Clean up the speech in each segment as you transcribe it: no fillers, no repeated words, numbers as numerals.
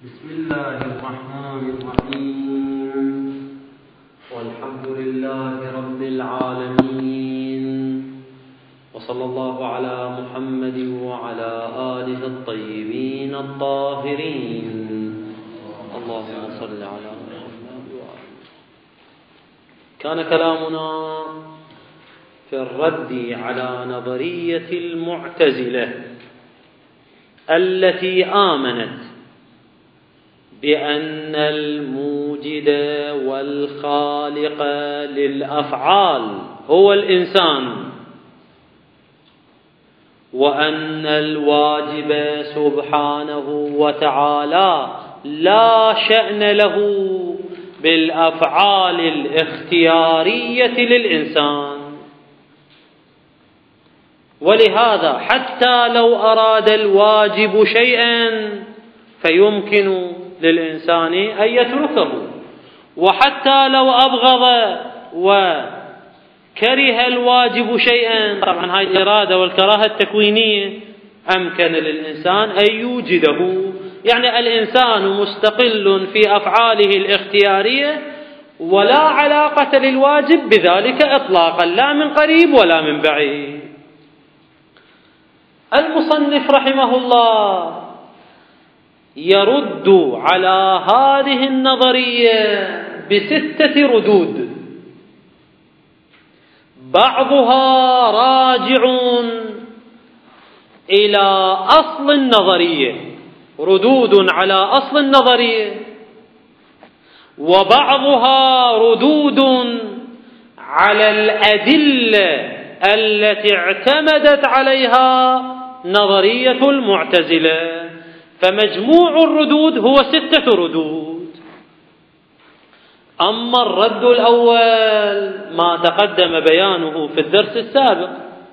بسم الله الرحمن الرحيم والحمد لله رب العالمين وصلى الله على محمد وعلى آله الطيبين الطاهرين اللهم صل على محمد وآله. كان كلامنا في الرد على نظرية المعتزلة التي آمنت بأن الموجد والخالق للأفعال هو الإنسان، وأن الواجب سبحانه وتعالى لا شأن له بالأفعال الاختيارية للإنسان، ولهذا حتى لو أراد الواجب شيئا فيمكن للإنسان أن يتركه، وحتى لو أبغض وكره الواجب شيئا، طبعا هذه الإرادة والكراهة التكوينية، أمكن للإنسان أن يوجده. يعني الإنسان مستقل في أفعاله الاختيارية ولا علاقة للواجب بذلك إطلاقا، لا من قريب ولا من بعيد. المصنف رحمه الله يرد على هذه النظرية ب6 ردود، بعضها راجع إلى أصل النظرية، ردود على أصل النظرية، وبعضها ردود على الأدلة التي اعتمدت عليها نظرية المعتزلة. فمجموع الردود هو 6 ردود. أما الرد الأول ما تقدم بيانه في الدرس السابق،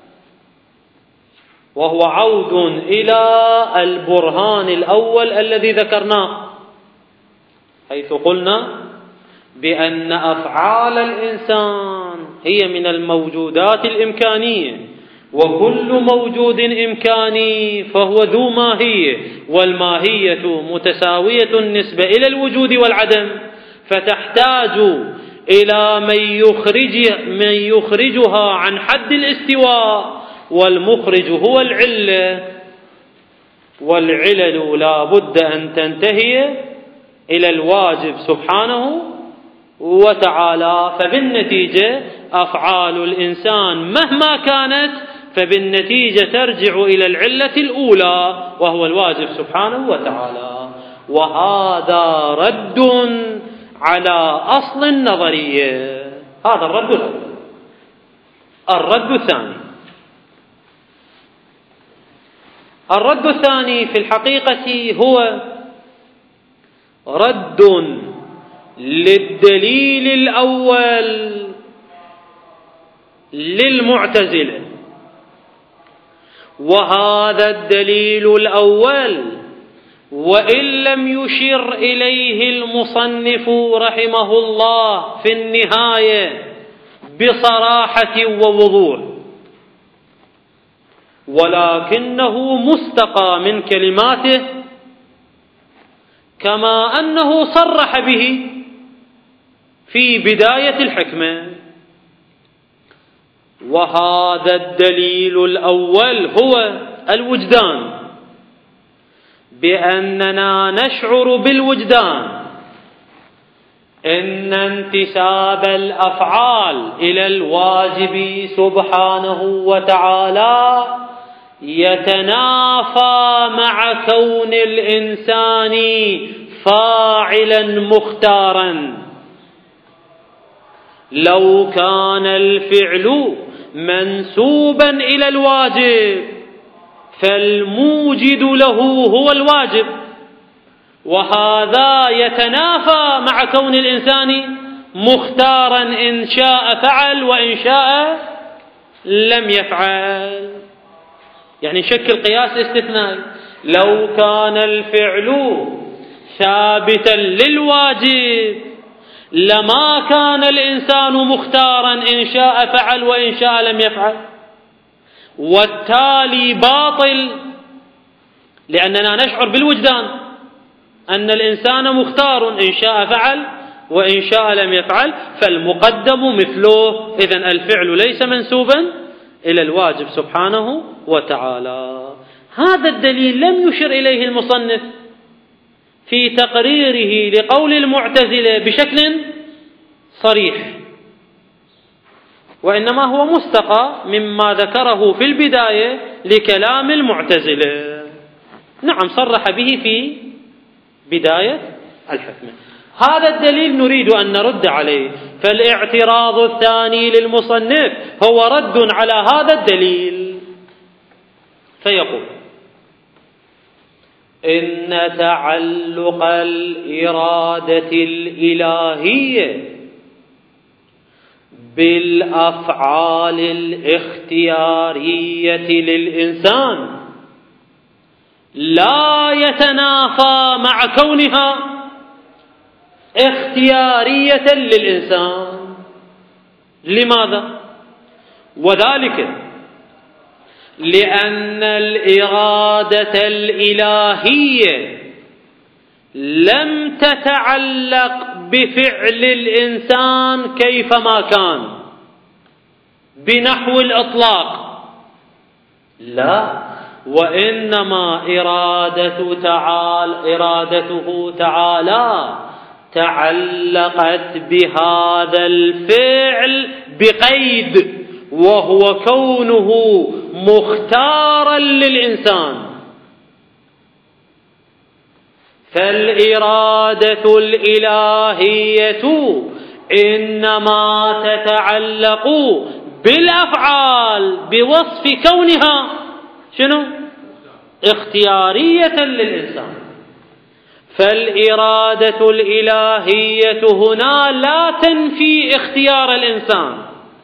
وهو عود إلى البرهان الأول الذي ذكرناه، حيث قلنا بأن أفعال الإنسان هي من الموجودات الإمكانية، وكل موجود إمكاني فهو ذو ماهية، والماهية متساوية النسبة إلى الوجود والعدم، فتحتاج إلى من يخرجها عن حد الاستواء، والمخرج هو العلة، والعلل لا بد أن تنتهي إلى الواجب سبحانه وتعالى. فبالنتيجة أفعال الإنسان مهما كانت فبالنتيجة ترجع إلى العلة الأولى وهو الواجب سبحانه وتعالى. وهذا رد على أصل النظرية. هذا الرد الأول. الرد الثاني، الرد الثاني في الحقيقة هو رد للدليل الأول للمعتزلة، وهذا الدليل الأول وإن لم يشر إليه المصنف رحمه الله في النهاية بصراحة ووضوح، ولكنه مستقى من كلماته، كما أنه صرح به في بداية الحكمة. وهذا الدليل الأول هو الوجدان، بأننا نشعر بالوجدان إن انتساب الأفعال إلى الواجب سبحانه وتعالى يتنافى مع كون الإنسان فاعلا مختارا. لو كان الفعل منسوبا إلى الواجب فالموجد له هو الواجب، وهذا يتنافى مع كون الإنسان مختارا، إن شاء فعل وإن شاء لم يفعل. يعني شكل قياس استثنائي. لو كان الفعل ثابتا للواجب لما كان الإنسان مختارا، إن شاء فعل وإن شاء لم يفعل، والتالي باطل، لأننا نشعر بالوجدان. أن الإنسان مختار، إن شاء فعل وإن شاء لم يفعل، فالمقدم مثله. إذن الفعل ليس منسوبا إلى الواجب سبحانه وتعالى. هذا الدليل لم يشر إليه المصنف في تقريره لقول المعتزلة بشكل صريح، وإنما هو مستقى مما ذكره في البداية لكلام المعتزلة. نعم، صرح به في بداية الحكمة. هذا الدليل نريد أن نرد عليه. فالاعتراض الثاني للمصنف هو رد على هذا الدليل، فيقول: إن تعلق الإرادة الإلهية بالأفعال الاختيارية للإنسان لا يتنافى مع كونها اختيارية للإنسان. لماذا؟ وذلك لأن الإرادة الإلهية لم تتعلق بفعل الإنسان كيفما كان بنحو الإطلاق، لا، وإنما إرادته تعالى تعلقت بهذا الفعل بقيد، وهو كونه مختارا للإنسان. فالإرادة الإلهية إنما تتعلق بالأفعال بوصف كونها شنو؟ اختيارية للإنسان. فالإرادة الإلهية هنا لا تنفي اختيار الإنسان،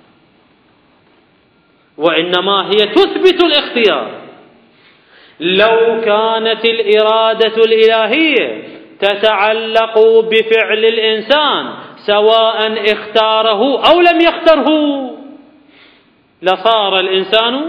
وإنما هي تثبت الاختيار. لو كانت الإرادة الإلهية تتعلق بفعل الإنسان سواء اختاره أو لم يختره لصار الإنسان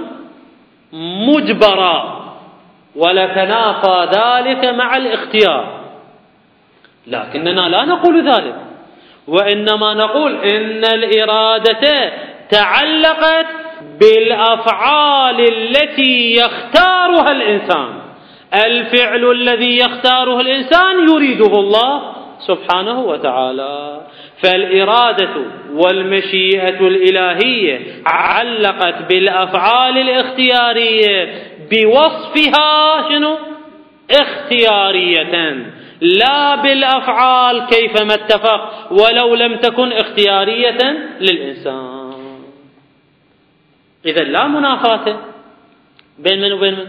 مجبرا ولتنافى ذلك مع الاختيار، لكننا لا نقول ذلك، وإنما نقول إن الإرادة تعلقت بالأفعال التي يختارها الإنسان. الفعل الذي يختاره الإنسان يريده الله سبحانه وتعالى. فالإرادة والمشيئة الإلهية علقت بالأفعال الاختيارية بوصفها شنو؟ اختيارية، لا بالأفعال كيفما اتفق ولو لم تكن اختيارية للإنسان. إذن لا منافاة بين من وبين من؟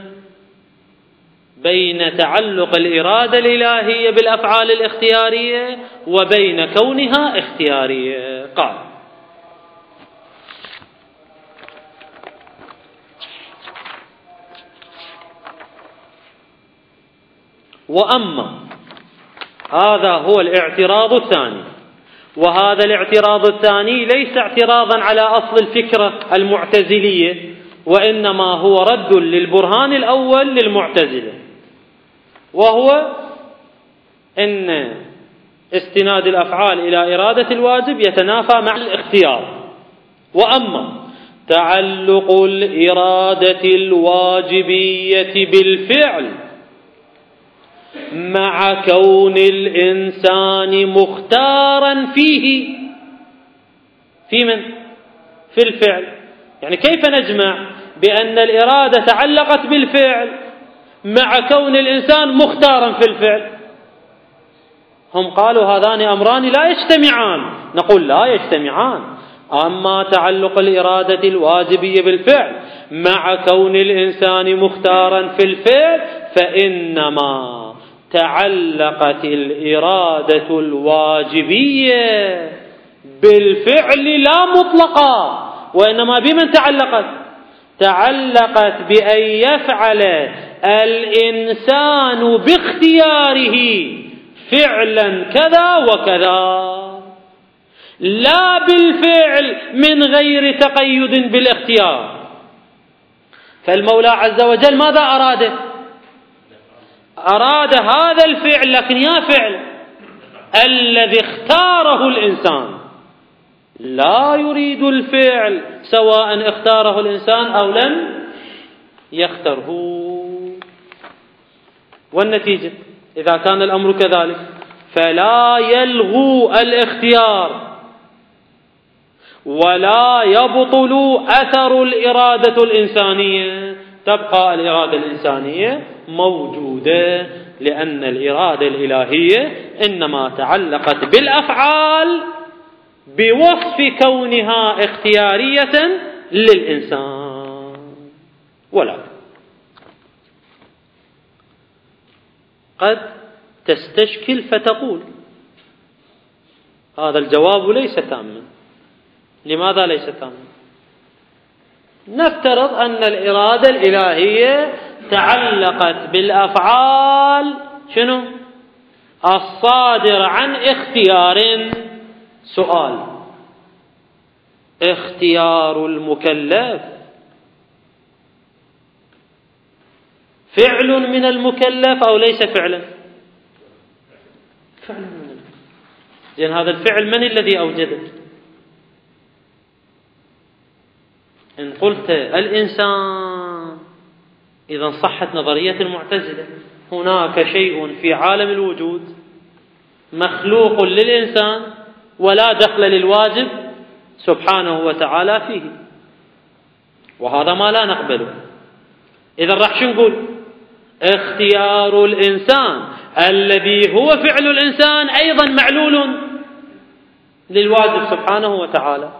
بين تعلق الإرادة الإلهية بالأفعال الاختيارية وبين كونها اختيارية. قال: وأما هذا هو الاعتراض الثاني، وهذا الاعتراض الثاني ليس اعتراضا على أصل الفكرة المعتزلية، وإنما هو رد للبرهان الأول للمعتزلة، وهو إن استناد الأفعال إلى إرادة الواجب يتنافى مع الاختيار. وأما تعلق الإرادة الواجبية بالفعل مع كون الإنسان مختارا فيه، في من؟ في الفعل. يعني كيف نجمع بأن الإرادة تعلقت بالفعل مع كون الإنسان مختارا في الفعل؟ هم قالوا هذان أمران لا يجتمعان. نقول لا يجتمعان. أما تعلق الإرادة الواجبية بالفعل مع كون الإنسان مختارا في الفعل فإنما تعلقت الإرادة الواجبية بالفعل لا مطلقا، وإنما بمن تعلقت؟ تعلقت بأن يفعل الإنسان باختياره فعلا كذا وكذا، لا بالفعل من غير تقيد بالاختيار. فالمولى عز وجل ماذا أراد؟ أراد هذا الفعل، لكن يا فعل الذي اختاره الإنسان، لا يريد الفعل سواء اختاره الإنسان أو لم يختره. والنتيجة إذا كان الأمر كذلك فلا يلغو الاختيار ولا يبطل أثر الإرادة الإنسانية، تبقى الإرادة الإنسانية موجودة، لأن الإرادة الإلهية إنما تعلقت بالأفعال بوصف كونها اختيارية للإنسان. ولكن قد تستشكل فتقول هذا الجواب ليس تاما. لماذا ليس تاما؟ نفترض أن الإرادة الإلهية تعلقت بالأفعال شنو؟ الصادر عن اختيار. سؤال: اختيار المكلف فعل من المكلف أو ليس فعلا؟ فعل من المكلف. إذن هذا الفعل من الذي أوجده؟ إن قلت الإنسان، إذا صحت نظرية المعتزلة، هناك شيء في عالم الوجود مخلوق للإنسان ولا دخل للواجب سبحانه وتعالى فيه، وهذا ما لا نقبله. إذا راح شو نقول؟ اختيار الإنسان الذي هو فعل الإنسان أيضا معلول للواجب سبحانه وتعالى.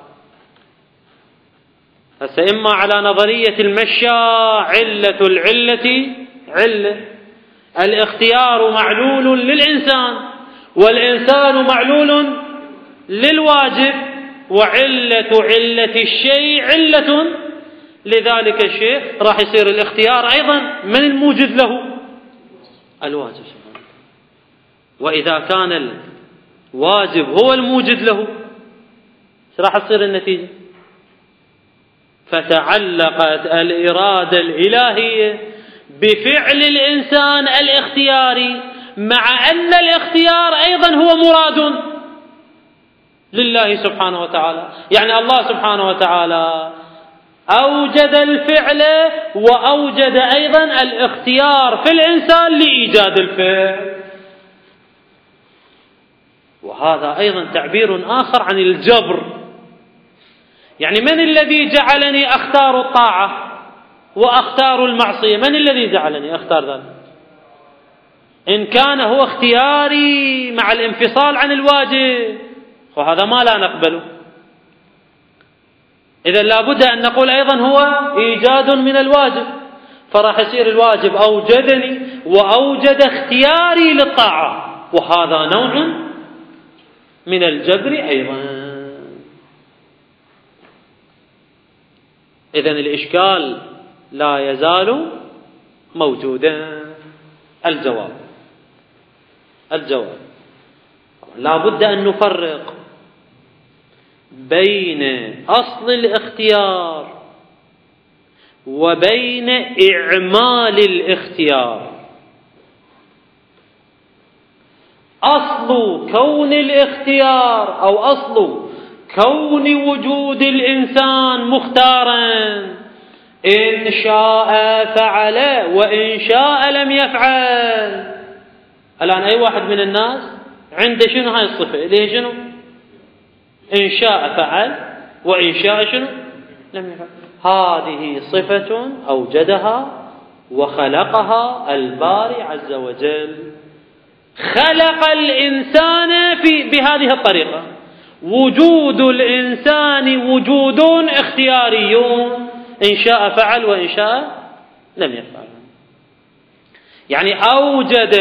هسه إما على نظرية المشاة علة العلة علة، الاختيار معلول للإنسان والإنسان معلول للواجب، وعلة علة الشيء علة لذلك الشيء، راح يصير الاختيار أيضا من الموجد له؟ الواجب سبحانه. وإذا كان الواجب هو الموجد له راح تصير النتيجة. فتعلقت الإرادة الإلهية بفعل الإنسان الاختياري، مع أن الاختيار أيضا هو مراد لله سبحانه وتعالى. يعني الله سبحانه وتعالى أوجد الفعل وأوجد أيضا الاختيار في الإنسان لإيجاد الفعل. وهذا أيضا تعبير آخر عن الجبر. يعني من الذي جعلني أختار الطاعة وأختار المعصية؟ من الذي جعلني أختار ذلك؟ إن كان هو اختياري مع الانفصال عن الواجب، وهذا ما لا نقبله. إذا لابد أن نقول أيضا هو إيجاد من الواجب، فراح يصير الواجب أوجدني وأوجد اختياري للطاعة، وهذا نوع من الجبر أيضا. إذن الإشكال لا يزال موجودا. الجواب لا بد أن نفرق بين أصل الاختيار وبين إعمال الاختيار. أصل كون الاختيار أو أصل كون وجود الإنسان مختارا، إن شاء فعل وإن شاء لم يفعل. الآن أي واحد من الناس عنده شنو هاي الصفة اللي هي شنو؟ إن شاء فعل وإن شاء شنو؟ لم يفعل. هذه صفة أوجدها وخلقها الباري عز وجل. خلق الإنسان بهذه الطريقة. وجود الإنسان وجود اختياريون، إن شاء فعل وإن شاء لم يفعل. يعني أوجد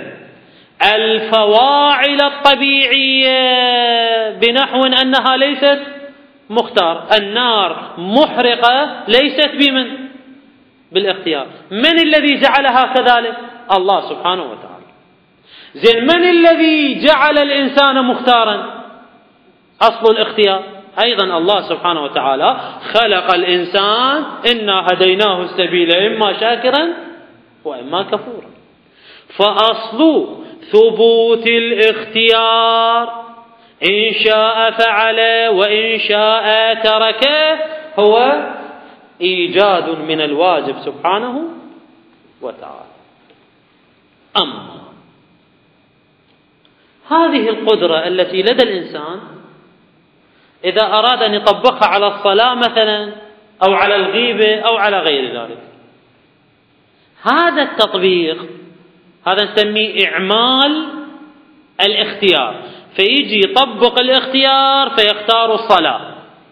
الفواعل الطبيعية بنحو أنها ليست مختار. النار محرقة ليست بمن؟ بالاختيار. من الذي جعلها كذلك؟ الله سبحانه وتعالى. زين، من الذي جعل الإنسان مختارا؟ أصل الاختيار أيضا الله سبحانه وتعالى. خلق الإنسان إنا هديناه السبيل إما شاكرا وإما كفورا. فأصل ثبوت الاختيار إن شاء فعل وإن شاء ترك هو إيجاد من الواجب سبحانه وتعالى. أما هذه القدرة التي لدى الإنسان إذا أراد أن يطبقها على الصلاة مثلا أو على الغيبة أو على غير ذلك، هذا التطبيق هذا نسميه إعمال الاختيار، فيجي يطبق الاختيار فيختار الصلاة،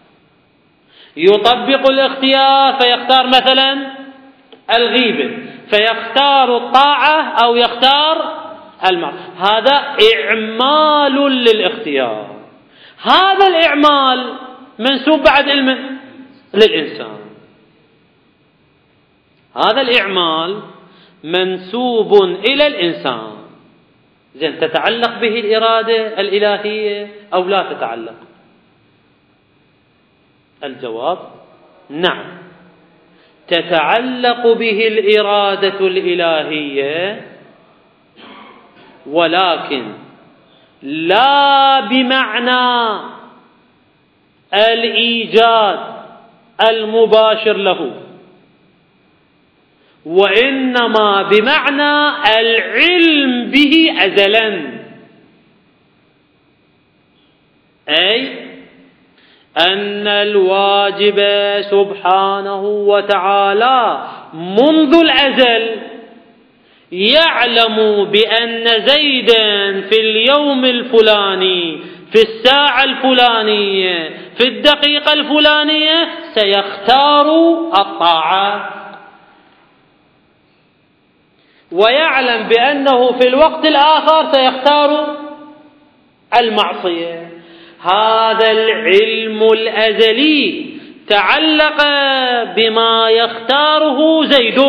يطبق الاختيار فيختار مثلا الغيبة، فيختار الطاعة أو يختار المعصية. هذا إعمال للاختيار. هذا الإعمال منسوب بعد للإنسان. هذا الإعمال منسوب إلى الإنسان. زين، تتعلق به الإرادة الإلهية أو لا تتعلق؟ الجواب نعم، تتعلق به الإرادة الإلهية، ولكن لا بمعنى الإيجاد المباشر له، وإنما بمعنى العلم به أزلا، أي أن الواجب سبحانه وتعالى منذ الأزل يعلم بأن زيدا في اليوم الفلاني في الساعة الفلانية في الدقيقة الفلانية سيختار الطاعة، ويعلم بأنه في الوقت الآخر سيختار المعصية. هذا العلم الأزلي تعلق بما يختاره زيد،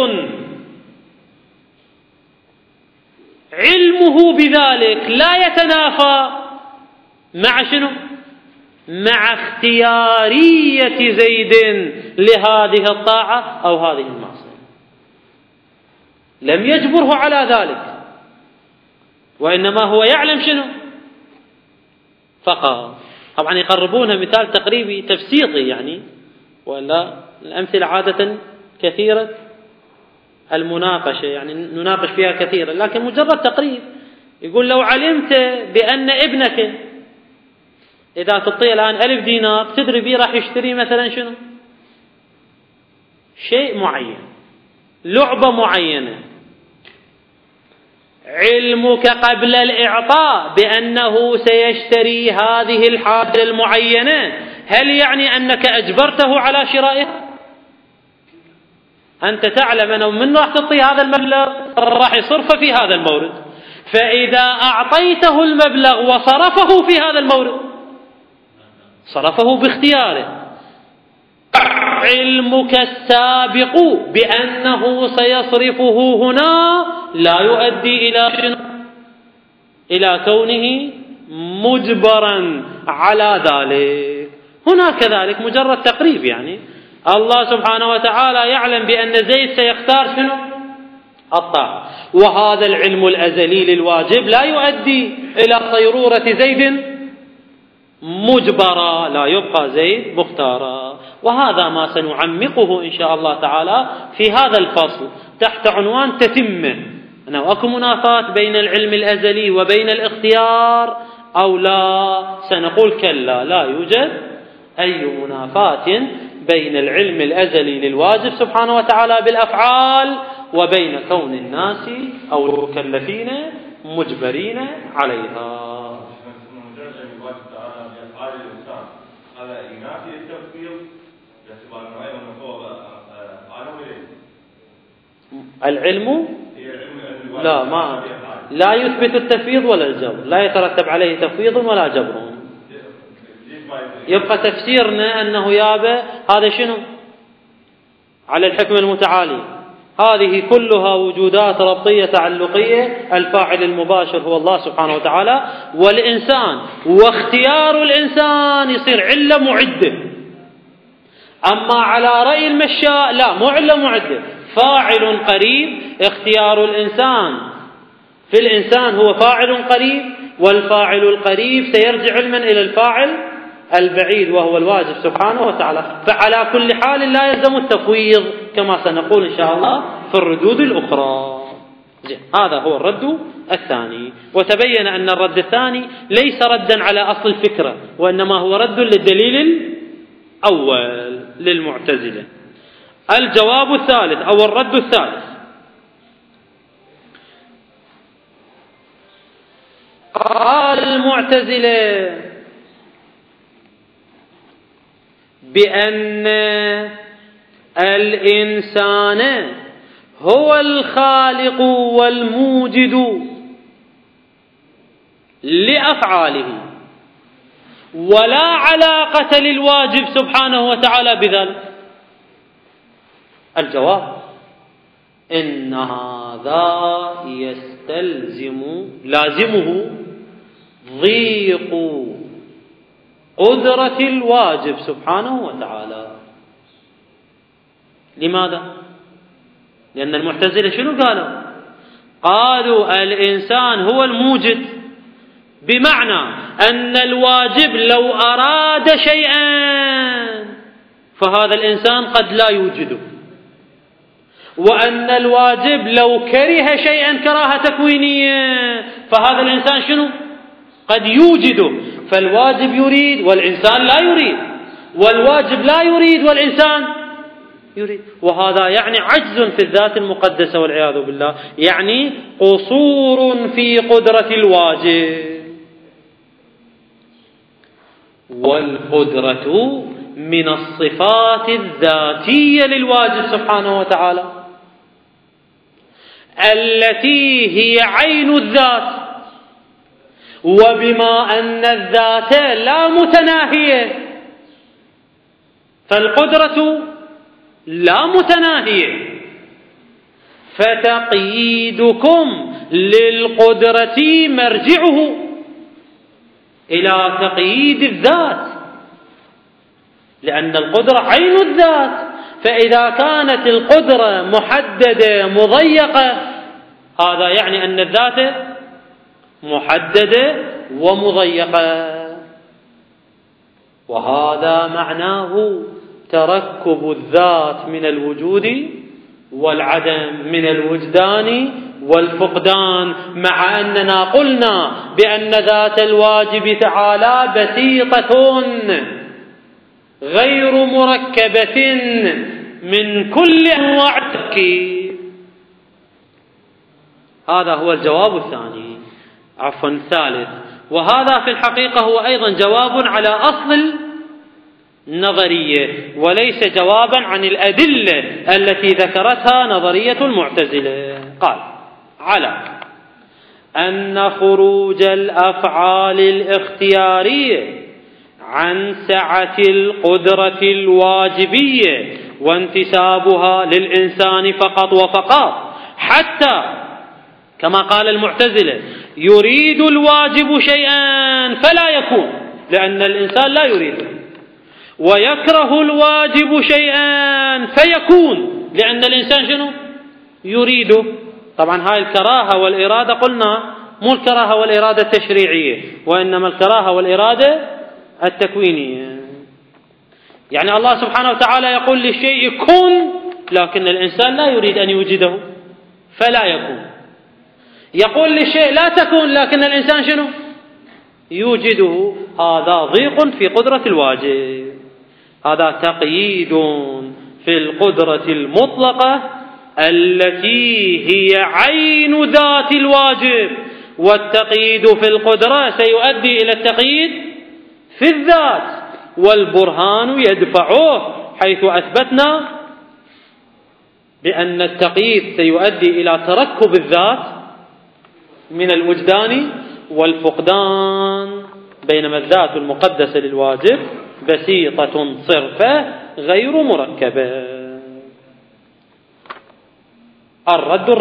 علمه بذلك لا يتنافى مع شنو؟ مع اختيارية زيد لهذه الطاعة أو هذه المعصية، لم يجبره على ذلك، وإنما هو يعلم شنو فقط. طبعا يقربونها مثال تقريبي تفسيطي يعني، ولا الأمثلة عادة كثيرة المناقشة، يعني نناقش فيها كثيرا، لكن مجرد تقريب. يقول لو علمت بأن ابنك إذا تعطيه الآن 1000 دينار تدري بيه راح يشتري مثلا شنو؟ شيء معين، لعبة معينة، علمك قبل الإعطاء بأنه سيشتري هذه الحاجة المعينة هل يعني أنك أجبرته على شرائها؟ أنت تعلم أنه من راح تعطيه هذا المبلغ راح يصرفه في هذا المورد، فإذا أعطيته المبلغ وصرفه في هذا المورد صرفه باختياره. علمك السابق بأنه سيصرفه هنا لا يؤدي إلى كونه مجبرا على ذلك. هنا كذلك مجرد تقريب، يعني الله سبحانه وتعالى يعلم بأن زيد سيختار شنو؟ الطاعة، وهذا العلم الأزلي للواجب لا يؤدي إلى صيرورة زيد مجبرا، لا يبقى زيد مختارا. وهذا ما سنعمقه إن شاء الله تعالى في هذا الفصل تحت عنوان تتمة، أنه أكو منافاة بين العلم الأزلي وبين الاختيار أو لا؟ سنقول كلا، لا يوجد أي منافاة بين العلم الأزلي للواجب سبحانه وتعالى بالأفعال وبين كون الناس أو المكلفين مجبرين عليها. العلم لا يثبت التفويض ولا الجبر، لا يترتب عليه تفويض ولا جبر. يبقى تفسيرنا أنه يابا هذا شنو على الحكم المتعالي، هذه كلها وجودات ربطية تعلقية، الفاعل المباشر هو الله سبحانه وتعالى والإنسان، واختيار الإنسان يصير علة معدة. أما على رأي المشاء لا، مو علة معدة، فاعل قريب، اختيار الإنسان في الإنسان هو فاعل قريب، والفاعل القريب سيرجع علما إلى الفاعل البعيد وهو الواجب سبحانه وتعالى. فعلى كل حال لا يلزم التفويض كما سنقول إن شاء الله في الردود الأخرى. هذا هو الرد الثاني. وتبين أن الرد الثاني ليس ردا على أصل الفكرة، وإنما هو رد للدليل الأول للمعتزلة. الجواب الثالث أو الرد الثالث: قال المعتزلة بأن الإنسان هو الخالق والموجد لأفعاله، ولا علاقة للواجب سبحانه وتعالى بذلك. الجواب: إن هذا لازمه ضيق قدرة الواجب سبحانه وتعالى. لماذا؟ لأن المعتزلة شنو قالوا؟ قالوا الإنسان هو الموجد، بمعنى أن الواجب لو أراد شيئا فهذا الإنسان قد لا يوجده، وأن الواجب لو كره شيئا كراهة تكوينية فهذا الإنسان شنو؟ قد يوجده. فالواجب يريد والإنسان لا يريد، والواجب لا يريد والإنسان يريد. وهذا يعني عجز في الذات المقدسة والعياذ بالله، يعني قصور في قدرة الواجب. والقدرة من الصفات الذاتية للواجب سبحانه وتعالى التي هي عين الذات، وبما أن الذات لا متناهية فالقدرة لا متناهية، فتقييدكم للقدرة مرجعه إلى تقييد الذات، لأن القدرة عين الذات. فإذا كانت القدرة محددة مضيقة هذا يعني أن الذات محددة ومضيقة، وهذا معناه تركب الذات من الوجود والعدم، من الوجدان والفقدان، مع أننا قلنا بأن ذات الواجب تعالى بسيطة غير مركبة من كل أنواع التركيب. هذا هو الجواب الثالث. وهذا في الحقيقة هو أيضا جواب على أصل النظرية، وليس جوابا عن الأدلة التي ذكرتها نظرية المعتزلة. قال: على أن خروج الأفعال الاختيارية عن سعة القدرة الواجبية وانتسابها للإنسان فقط وفقط، حتى كما قال المعتزلة يريد الواجب شيئا فلا يكون لأن الإنسان لا يريده، ويكره الواجب شيئا فيكون لأن الإنسان شنو؟ يريده. طبعا هاي الكراهة والإرادة قلنا مو الكراهة والإرادة التشريعية، وإنما الكراهة والإرادة التكوينية. يعني الله سبحانه وتعالى يقول للشيء كن، لكن الإنسان لا يريد أن يوجده فلا يكون. يقول للشيء لا تكون، لكن الإنسان شنو؟ يوجده. هذا ضيق في قدرة الواجب، هذا تقييد في القدرة المطلقة التي هي عين ذات الواجب، والتقييد في القدرة سيؤدي إلى التقييد في الذات، والبرهان يدفعه حيث أثبتنا بأن التقييد سيؤدي إلى تركب الذات من الوجدان والفقدان، بينما الذات المقدسة للواجب بسيطة صرفة غير مركبة. الرد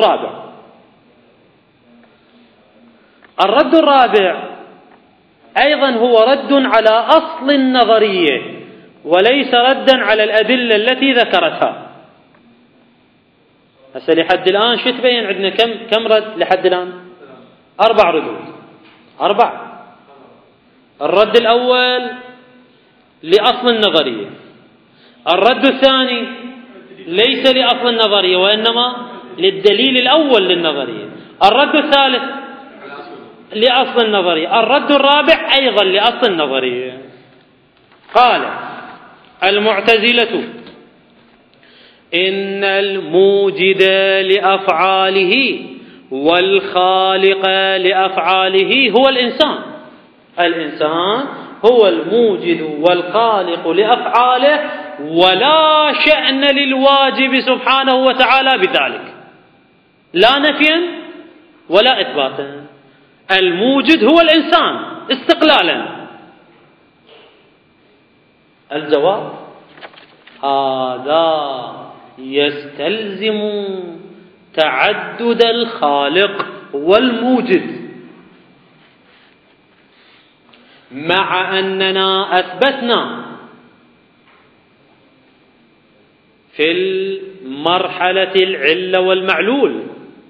الرابع أيضا هو رد على أصل النظرية وليس ردا على الأدلة التي ذكرتها. هسه لحد الآن شو تبين عندنا؟ كم رد لحد الآن؟ 4 ردود، 4. الرد الأول لأصل النظرية، الرد الثاني ليس لأصل النظرية وإنما للدليل الأول للنظرية، الرد الثالث لأصل النظرية، الرد الرابع أيضا لأصل النظرية. قال المعتزلة إن الموجد لأفعاله والخالق لأفعاله هو الإنسان. الإنسان هو الموجد والخالق لأفعاله، ولا شأن للواجب سبحانه وتعالى بذلك، لا نفيا ولا إثباتا. الموجد هو الإنسان استقلالا. الجواب هذا يستلزم تعدد الخالق والموجد، مع أننا أثبتنا في المرحلة العلة والمعلول،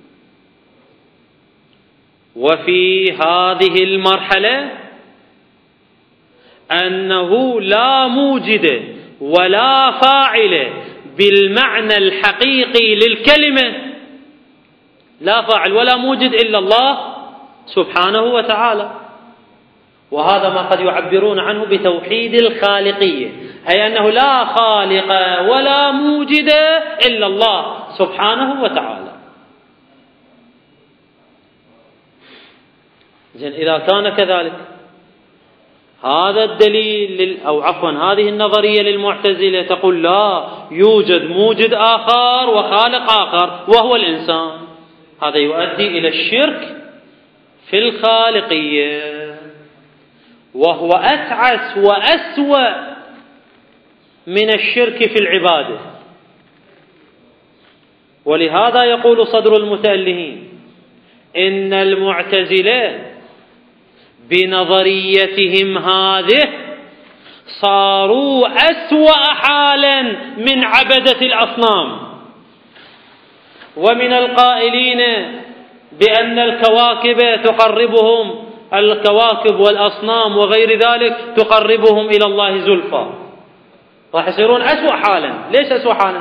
وفي هذه المرحلة أنه لا موجد ولا فاعل بالمعنى الحقيقي للكلمة، لا فاعل ولا موجد إلا الله سبحانه وتعالى. وهذا ما قد يعبرون عنه بتوحيد الخالقية، أي أنه لا خالق ولا موجد إلا الله سبحانه وتعالى. إذن إذا كان كذلك، هذا الدليل أو عفوا هذه النظرية للمعتزلة تقول لا يوجد موجد آخر وخالق آخر وهو الإنسان، هذا يؤدي إلى الشرك في الخالقية، وهو أتعس وأسوأ من الشرك في العبادة. ولهذا يقول صدر المتألهين إن المعتزلة بنظريتهم هذه صاروا أسوأ حالا من عبدة الأصنام، ومن القائلين بأن الكواكب تقربهم، الكواكب والأصنام وغير ذلك تقربهم إلى الله زلفى، راح يصيرون أسوأ حالا. ليش أسوأ حالا؟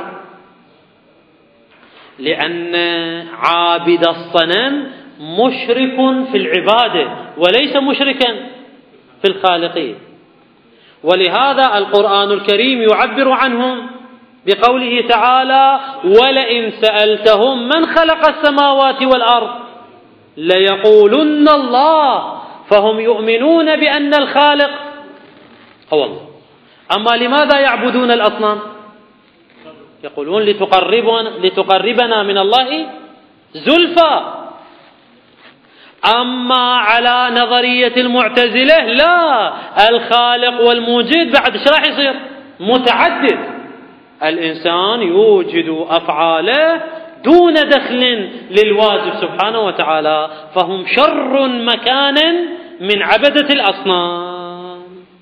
لأن عابد الصنم مشرك في العبادة وليس مشركا في الخالقية. ولهذا القرآن الكريم يعبر عنهم بقوله تعالى ولئن سألتهم من خلق السماوات والأرض ليقولن الله، فهم يؤمنون بأن الخالق هو الله. أما لماذا يعبدون الأصنام؟ يقولون لتقربنا من الله زلفى. أما على نظرية المعتزلة لا، الخالق والموجد بعد ايش راح يصير؟ متعدد. الإنسان يوجد أفعاله دون دخل للواجب سبحانه وتعالى، فهم شر مكانا من عبدة الأصنام.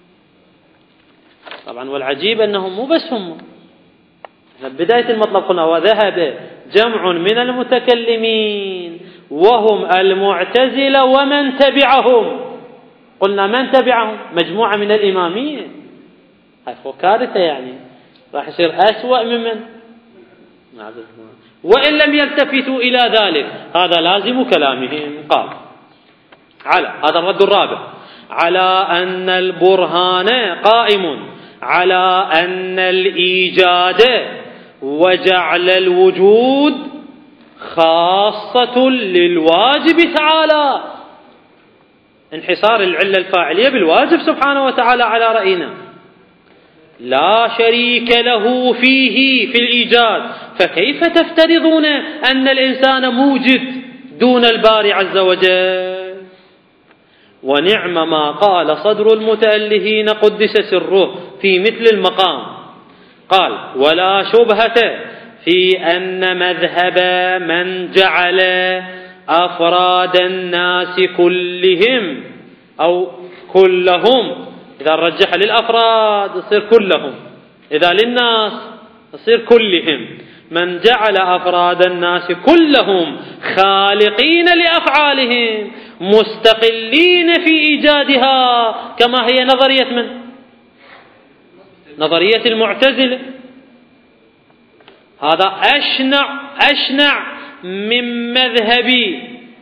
طبعا والعجيب أنهم مو بس هم، بداية المطلب قلنا وذهب جمع من المتكلمين وهم المعتزلة ومن تبعهم. قلنا من تبعهم؟ مجموعة من الإمامية. هاي كارثة، يعني راح يصير أسوأ ممن، وإن لم يلتفتوا إلى ذلك هذا لازم كلامهم. قال على هذا الرد الرابع على أن البرهان قائم على أن الإيجاد وجعل الوجود خاصة للواجب تعالى، انحصار العلة الفاعلية بالواجب سبحانه وتعالى على رأينا، لا شريك له فيه في الإيجاد، فكيف تفترضون أن الإنسان موجد دون الباري عز وجل؟ ونعم ما قال صدر المتألهين قدس سره في مثل المقام. قال ولا شبهة في أن مذهب من جعل أفراد الناس كلهم أو كلهم، إذا رجح للأفراد يصير كلهم، إذا للناس يصير كلهم، من جعل أفراد الناس كلهم خالقين لأفعالهم مستقلين في إيجادها، كما هي نظرية من؟ نظرية المعتزلة. هذا أشنع من مذهبي،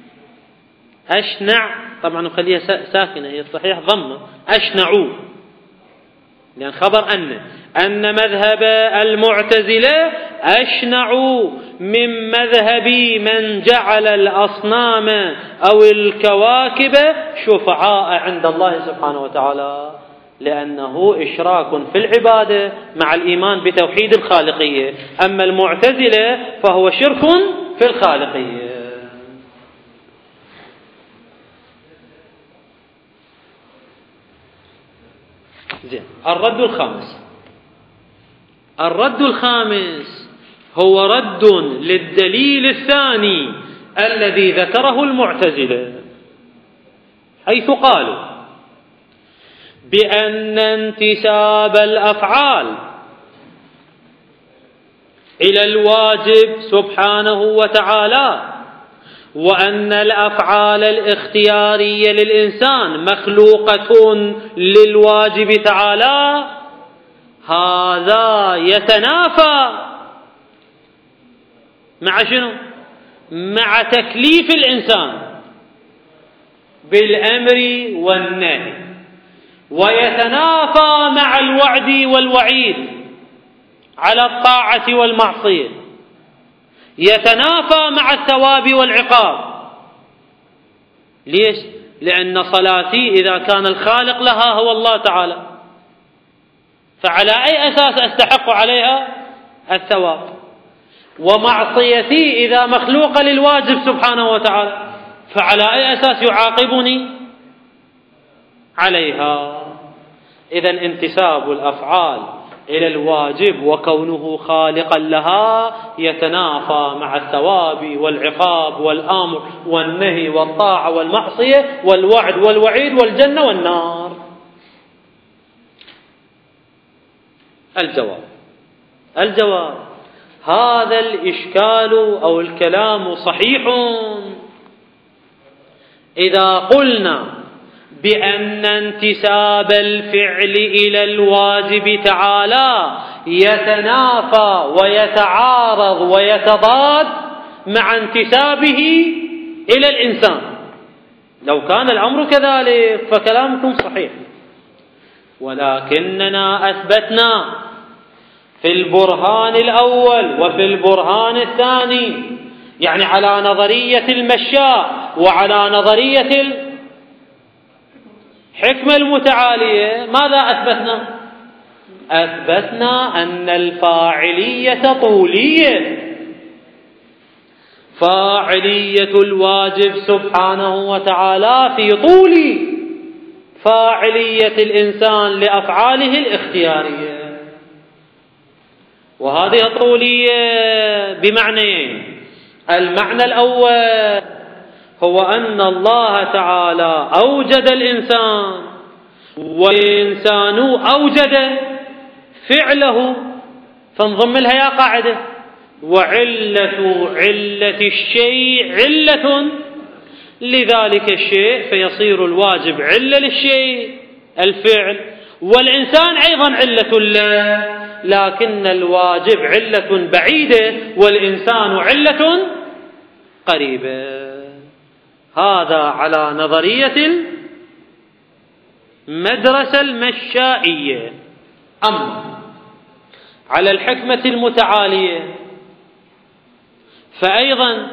أشنع طبعا نخليها ساكنة، هي الصحيح ضمة، أشنعوا، لأن خبر أن مذهب المعتزلة أشنع من مذهب من جعل الأصنام أو الكواكب شفعاء عند الله سبحانه وتعالى، لأنه إشراك في العبادة مع الإيمان بتوحيد الخالقية. أما المعتزلة فهو شرك في الخالقية. زين. الرد الخامس هو رد للدليل الثاني الذي ذكره المعتزلة، حيث قالوا بأن انتساب الأفعال إلى الواجب سبحانه وتعالى، وأن الأفعال الاختيارية للإنسان مخلوقة للواجب تعالى، هذا يتنافى مع شنو؟ مع تكليف الإنسان بالأمر والنهي، ويتنافى مع الوعد والوعيد على الطاعة والمعصية، يتنافى مع الثواب والعقاب. ليش؟ لأن صلاتي إذا كان الخالق لها هو الله تعالى، فعلى أي أساس أستحق عليها الثواب؟ ومعصيتي إذا مخلوقة للواجب سبحانه وتعالى، فعلى أي أساس يعاقبني عليها؟ إذن انتساب الأفعال إلى الواجب وكونه خالقا لها يتنافى مع الثواب والعقاب والأمر والنهي والطاعة والمعصية والوعد والوعيد والجنة والنار. الجواب هذا الإشكال أو الكلام صحيح إذا قلنا بأن انتساب الفعل إلى الواجب تعالى يتنافى ويتعارض ويتضاد مع انتسابه إلى الإنسان. لو كان الأمر كذلك فكلامكم صحيح، ولكننا أثبتنا في البرهان الأول وفي البرهان الثاني، يعني على نظرية المشاء وعلى نظرية الحكمة المتعالية، ماذا أثبتنا؟ أثبتنا أن الفاعلية طولية، فاعلية الواجب سبحانه وتعالى في طول فاعلية الإنسان لأفعاله الاختيارية. وهذه الطولية بمعنيين. المعنى الأول هو أن الله تعالى أوجد الإنسان، والإنسان أوجد فعله، فانضم لها يا قاعدة: علة الشيء علة لذلك الشيء، فيصير الواجب علة للشيء الفعل، والإنسان أيضا علة له، لكن الواجب علة بعيدة والإنسان علة قريبة. هذا على نظرية المدرسة المشائية. أما على الحكمة المتعالية فأيضا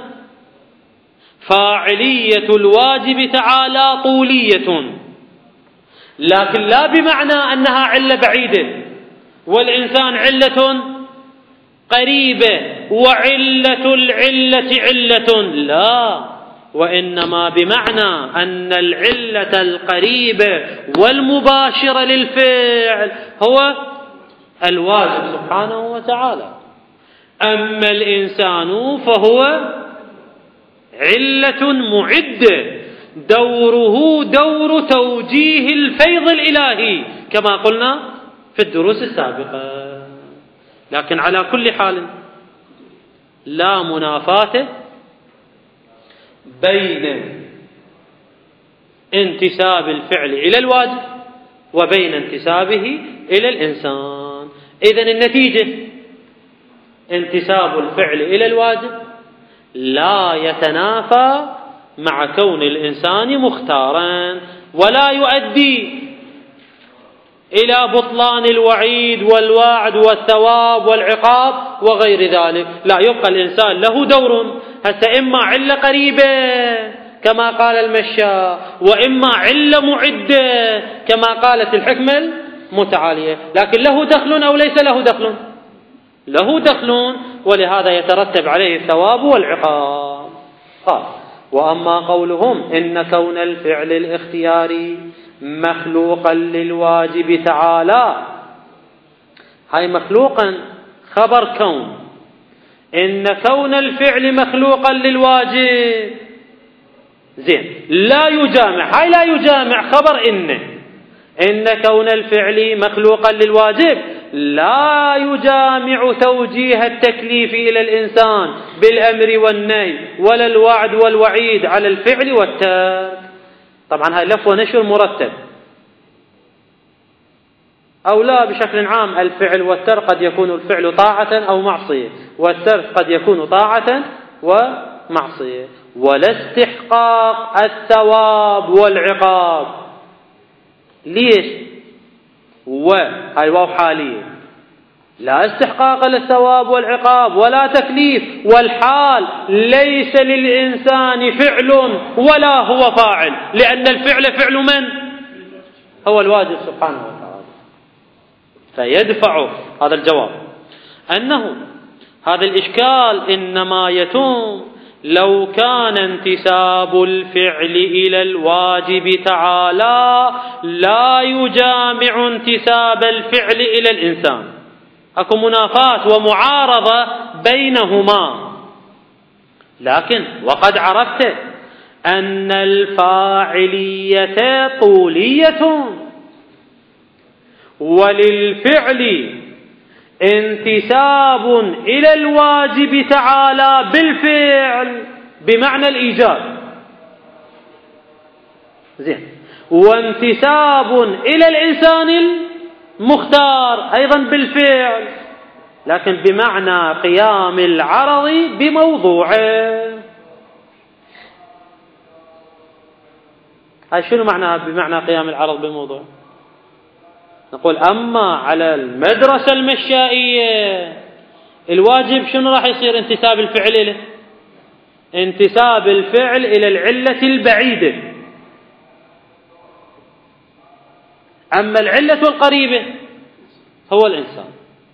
فاعلية الواجب تعالى طولية، لكن لا بمعنى أنها علة بعيدة والإنسان علة قريبة وعلة العلة علة، لا، وإنما بمعنى أن العلة القريبة والمباشرة للفعل هو الواجب سبحانه وتعالى. أما الإنسان فهو علة معدة، دوره دور توجيه الفيض الإلهي كما قلنا في الدروس السابقة. لكن على كل حال لا منافاة بين انتساب الفعل إلى الواجب وبين انتسابه إلى الإنسان. إذن النتيجة انتساب الفعل إلى الواجب لا يتنافى مع كون الإنسان مختارا، ولا يؤدي إلى بطلان الوعيد والوعد والثواب والعقاب وغير ذلك. لا، يبقى الإنسان له دور، هسه إما علة قريبة كما قال المشاء، وإما علة معدة كما قالت الحكمة المتعالية، لكن له دخل أو ليس له دخل؟ له دخل، ولهذا يترتب عليه الثواب والعقاب. قال: وأما قولهم إن كون الفعل الاختياري مخلوقا للواجب تعالى، هاي مخلوقا خبر كون، إن كون الفعل مخلوقا للواجب زين لا يجامع، هاي لا يجامع خبر إن كون الفعل مخلوقا للواجب لا يجامع توجيه التكليف إلى الإنسان بالأمر والنهي ولا الوعد والوعيد على الفعل والترك. طبعا هاي لف ونشر مرتب، أو لا بشكل عام الفعل والترك قد يكون الفعل طاعة أو معصية، والترك قد يكون طاعة ومعصية، ولا استحقاق الثواب والعقاب. ليش؟ هاي واو حالية، لا استحقاق للثواب والعقاب ولا تكليف، والحال ليس للإنسان فعل ولا هو فاعل، لأن الفعل فعل من؟ هو الواجب سبحانه وتعالى. فيدفع هذا الجواب أنه هذا الإشكال إنما يتم لو كان انتساب الفعل إلى الواجب تعالى لا يجامع انتساب الفعل إلى الإنسان، أكو منافاة ومعارضة بينهما. لكن وقد عرفت أن الفاعلية طولية، وللفعل انتساب إلى الواجب تعالى بالفعل بمعنى الإيجاب، زين، وانتساب إلى الإنسان المختار أيضا بالفعل، لكن بمعنى قيام العرض بموضوعه. هاي شنو معناها بمعنى قيام العرض بموضوعه؟ نقول أما على المدرسة المشائية الواجب شنو راح يصير انتساب الفعل إليه؟ انتساب الفعل إلى العلة البعيدة، أما العلة القريبة هو الإنسان.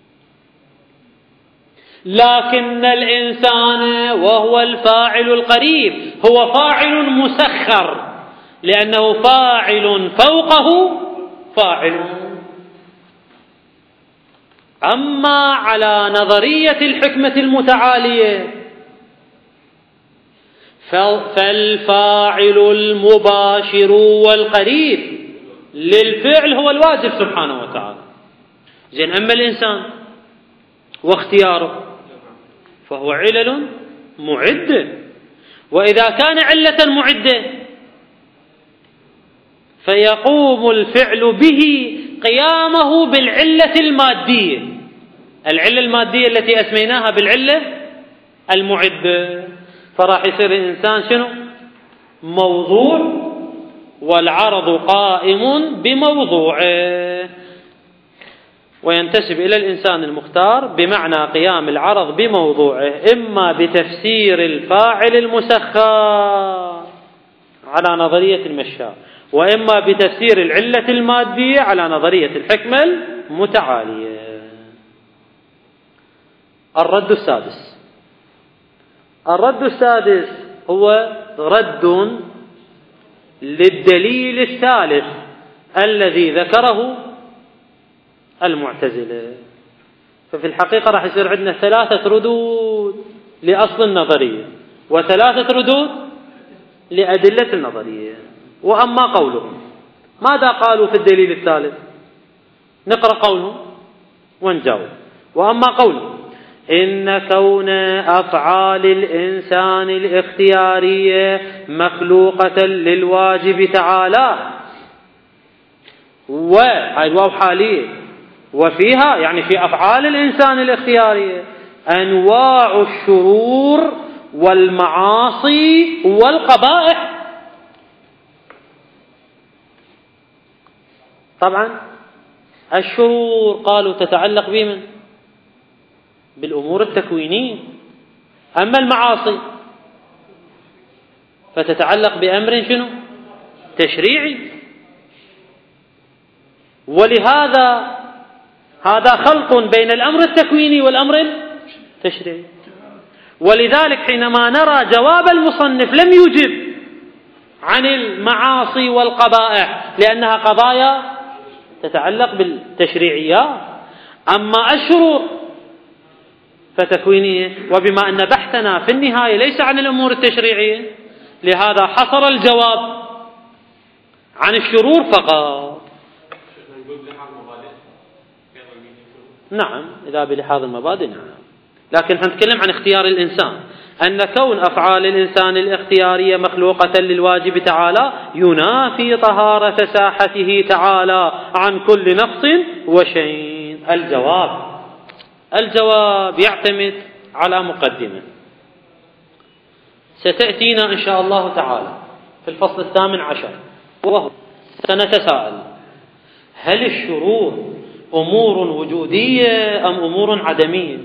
لكن الإنسان وهو الفاعل القريب هو فاعل مسخر، لأنه فاعل فوقه فاعل. أما على نظرية الحكمة المتعالية فالفاعل المباشر والقريب للفعل هو الواجب سبحانه وتعالى. زين، أما الإنسان واختياره فهو علل معدة، وإذا كان علة معدة فيقوم الفعل به قيامه بالعلة المادية، العلة المادية التي أسميناها بالعلة المعدة. فراح يصير الإنسان شنو؟ موضوع، والعرض قائم بموضوعه، وينتسب إلى الإنسان المختار بمعنى قيام العرض بموضوعه، إما بتفسير الفاعل المسخر على نظرية المشاء، وإما بتفسير العلة المادية على نظرية الحكمة المتعالية. الرد السادس هو رد للدليل الثالث الذي ذكره المعتزلة. ففي الحقيقة راح يصير عندنا 3 ردود لأصل النظرية و3 ردود لأدلة النظرية. وأما قولهم ماذا قالوا في الدليل الثالث؟ نقرأ قولهم ونجاوب. وأما قولهم إن كون أفعال الإنسان الاختيارية مخلوقة للواجب تعالى، وهي الواو حالية، وفيها يعني في أفعال الإنسان الاختيارية أنواع الشرور والمعاصي والقبائح. طبعا الشرور قالوا تتعلق بمن؟ بالأمور التكوينية، أما المعاصي فتتعلق بأمر شنو؟ تشريعي. ولهذا هذا خلط بين الأمر التكويني والأمر التشريعي. ولذلك حينما نرى جواب المصنف لم يجب عن المعاصي والقبائح لأنها قضايا تتعلق بالتشريعيات، أما الشرور فتكوينية، وبما أن بحثنا في النهاية ليس عن الأمور التشريعية لهذا حصر الجواب عن الشرور فقط. نعم، إذا بلحاظ المبادئ نعم، لكن نتكلم عن اختيار الإنسان، أن كون أفعال الإنسان الاختيارية مخلوقة للواجب تعالى ينافي طهارة ساحته تعالى عن كل نقص وشين. الجواب يعتمد على مقدمة ستأتينا إن شاء الله تعالى في الفصل 18، وهو سنتساءل: هل الشرور أمور وجودية أم أمور عدمية؟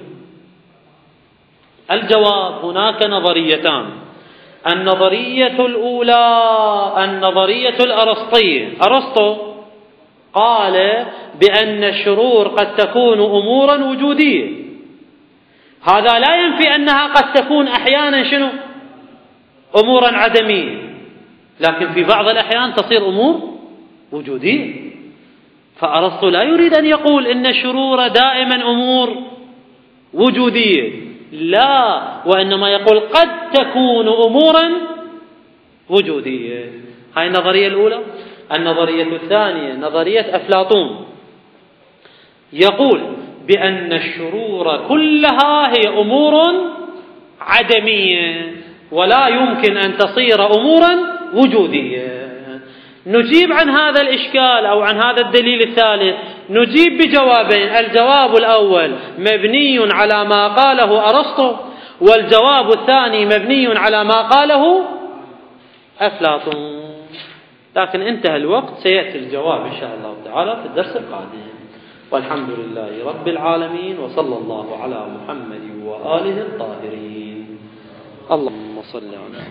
الجواب: هناك نظريتان. النظرية الأولى النظرية الأرسطية. أرسطو قال بأن الشرور قد تكون أمورا وجودية، هذا لا ينفي أنها قد تكون أحيانا شنو؟ أمورا عدمية، لكن في بعض الأحيان تصير أمور وجودية. فأرسطو لا يريد أن يقول إن الشرور دائما أمور وجودية، لا، وإنما يقول قد تكون أمورا وجودية. هاي النظرية الأولى. النظرية الثانية نظرية أفلاطون، يقول بأن الشرور كلها هي أمور عدمية ولا يمكن أن تصير أمورا وجودية. نجيب عن هذا الإشكال أو عن هذا الدليل الثالث، نجيب بجوابين: الجواب الأول مبني على ما قاله أرسطو، والجواب الثاني مبني على ما قاله أفلاطون. لكن انتهى الوقت، سيأتي الجواب إن شاء الله تعالى في الدرس القادم. والحمد لله رب العالمين، وصلى الله على محمد وآله الطاهرين. اللهم صل على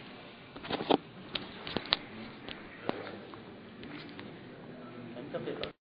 محمد.